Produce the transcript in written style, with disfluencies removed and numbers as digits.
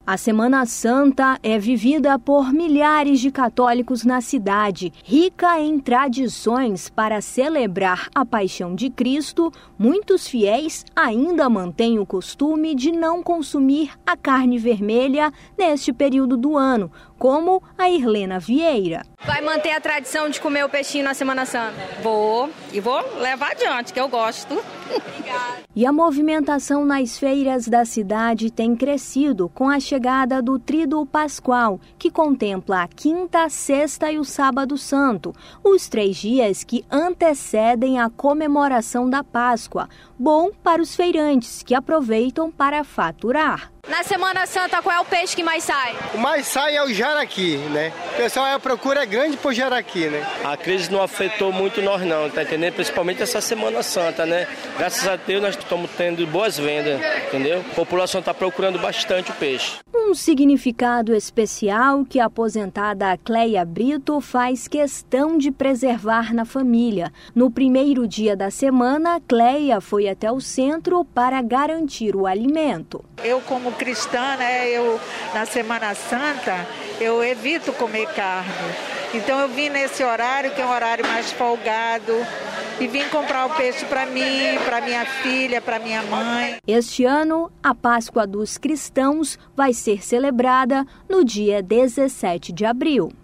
A Semana Santa é vivida por milhares de católicos na cidade. Rica em tradições para celebrar a paixão de Cristo, muitos fiéis ainda mantêm o costume de não consumir a carne vermelha neste período do ano, como a Irlena Vieira. Vai manter a tradição de comer o peixinho na Semana Santa? Vou levar adiante, que eu gosto. E a movimentação nas feiras da cidade tem crescido com a chegada do Tríduo Pascual, que contempla a quinta, a sexta e o sábado santo, os 3 dias que antecedem a comemoração da Páscoa. Bom para os feirantes, que aproveitam para faturar. Na Semana Santa, qual é o peixe que mais sai? O mais sai é o jaraqui, né? O pessoal, a procura é grande por jaraqui, né? A crise não afetou muito nós não, tá entendendo? Principalmente essa Semana Santa, né? Graças a Deus nós estamos tendo boas vendas, entendeu? A população está procurando bastante o peixe. Um significado especial que a aposentada Cleia Brito faz questão de preservar na família. No primeiro dia da semana, Cleia foi até o centro para garantir o alimento. Eu, como cristã, né, na Semana Santa, eu evito comer carne. Então eu vim nesse horário, que é um horário mais folgado, e vim comprar o peixe para mim, para minha filha, para minha mãe. Este ano, a Páscoa dos cristãos vai ser celebrada no dia 17 de abril.